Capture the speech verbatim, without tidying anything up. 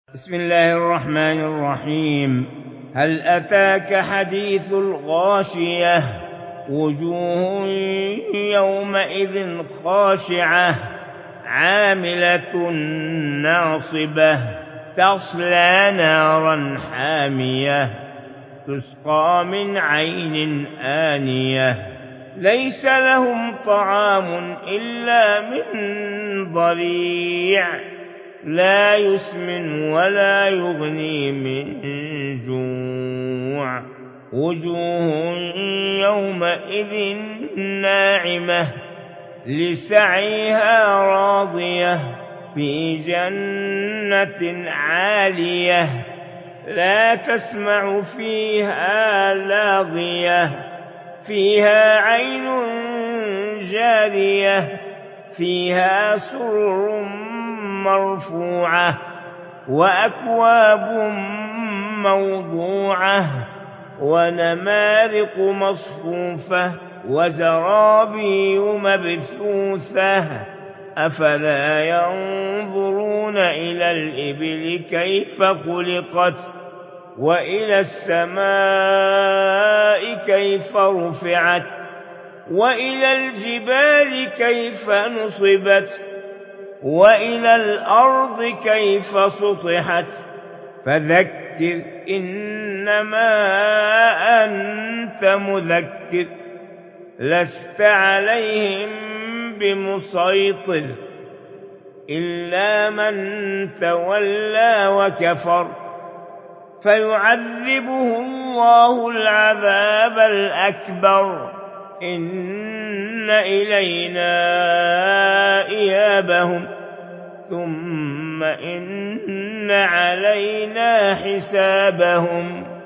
بسم الله الرحمن الرحيم. هل أتاك حديث الغاشية؟ وجوه يومئذ خاشعة عاملة ناصبة تصلى نارا حامية تسقى من عين آنية ليس لهم طعام إلا من ضريع لا يسمن ولا يغني من جوع. وجوه يومئذ ناعمة لسعيها راضية في جنة عالية لا تسمع فيها لاغية فيها عين جارية فيها سرر مرفوعة وأكواب موضوعة ونمارق مصفوفة وزرابي مبثوثة أفلا ينظرون إلى الإبل كيف خلقت وإلى السماء كيف رفعت وإلى الجبال كيف نصبت وإلى الأرض كيف سطحت فذكر إنما أنت مذكر لست عليهم بمسيطر إلا من تولى وكفر فيعذبه الله العذاب الأكبر إن إلينا إيابهم ثم إن علينا حسابهم.